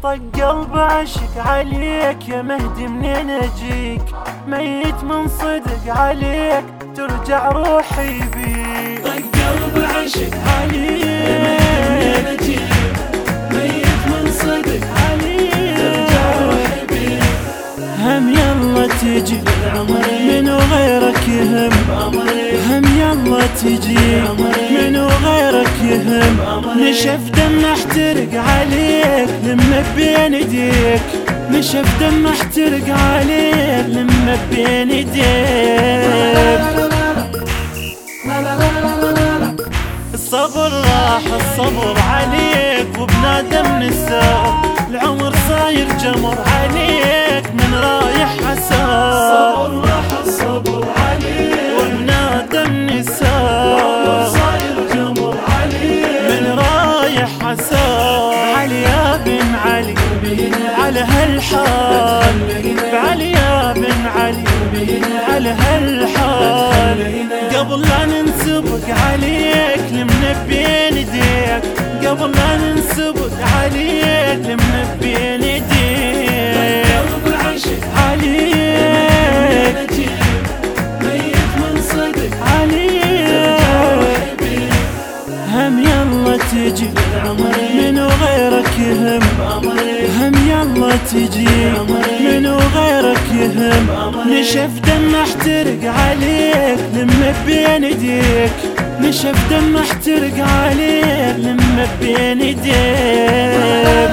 طق قلب عشق عليك يا مهدي منين اجيك، ميت من صدق عليك ترجع روحي بيك. طق قلب عشق عليك يا مهدي منين اجيك، ميت من صدق عليك ترجع روحي بيك. هم يلا تجي منو غيرك يهم، هم يلا تجي منو غيرك يهم. نشف دم احترق عليك لما بين ايديك، نشف دم احترق عليك لما بين ايديك. الصبر راح الصبر عليك وبنادم نساء، العمر صاير جمر عليك من رايح حساب. الصبر راح الصبر عليك وبنادم نساء، العمر صاير جمر عليك من رايح حساب. علي يا بن علي على هالحال، علي يا بن علي على هالحال. قبل لا ننسبق عليك لمن بين ايديك، قبل لا ننسبق عليك لمن بين ايديك. قلب عشق عليك ميت من صدق عليك، هم يلا تجي منو غيرك يهم، هم يلا تجي منو غيرك يهم. نشف دم احترق عليك لما بين ايديك، نشف دم احترق عليك لما بين ايديك.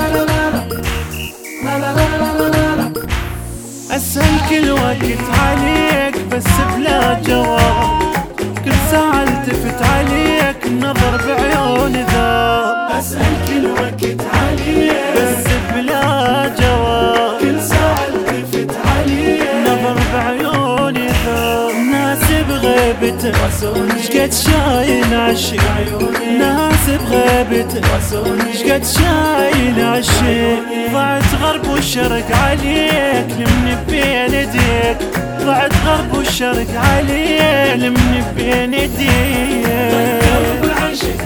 اسأل كل وقت عليك بس بلا جواب، كل ساعة التفت عليك النظر بعيون ذاب. أسأل كل وقت عليك بس بلا جواب، كل ساعة التفت عليك نظر بعيون ذاب. ناس بغيبته شقد شايل عشق، ناس بغيبته شقد شايل عشق. ضعت غرب والشرق عليك لمن بين ايديك، ضعت غرب والشرق عليك لمن بين ايديك. قلب عشق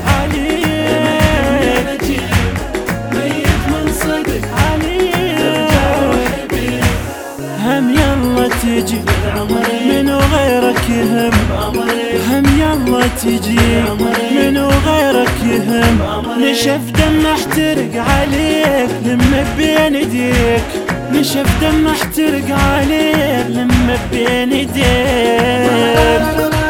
عليك ميت من صدق عليك، روحي بيك. هم يلا تجي منو غيرك يهم، هم يلا تجي منو غيرك يهم. نشف دم احترق عليك لما بين ايديك، نشف دم احترق عليك لما بين ايديك.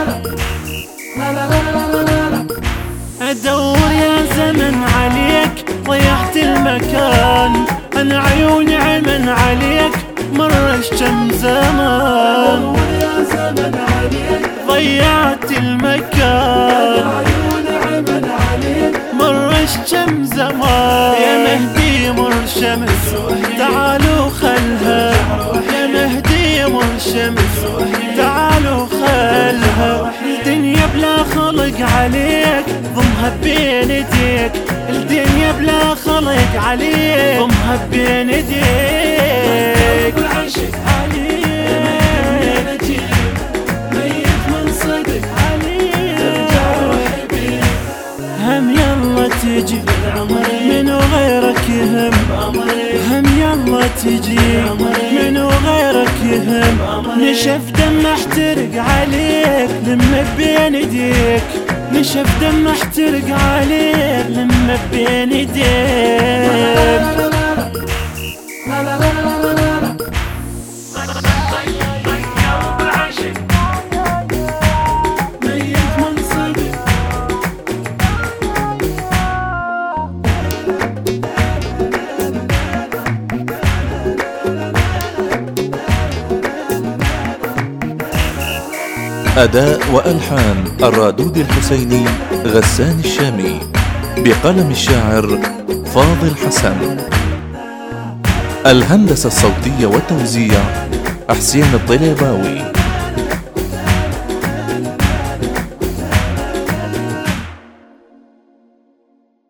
ادور يا زمن عليك ضيعت المكان، انا عيوني عمن عليك مرش كم زمان. يا زمن عليك ضيعت المكان، عيون عمل عليك مرش كم زمان. يا مهدي مر شمس تعالوا خلها، يا مهدي مر شمس تعالوا خلها. الدنيا بلا خلق عليك ضمها بين ايديك، الدنيا بلا خلق عليك ضمها بين ايديك. قلب عشق عليك ميت من صدق عليك، روحي بيك. هم يلا تجي منو غيرك يهم، هم يلا تجي منو غيرك يهم. نشف دم احترق عليك لما بين ايديك، نشف دم احترق عليك لما بين ايديك. ميت من صدق أداء وألحان الرادود الحسيني غسان الشامي، بقلم الشاعر فاضل حسن. الهندسة الصوتية والتوزيع حسين الطليباوي.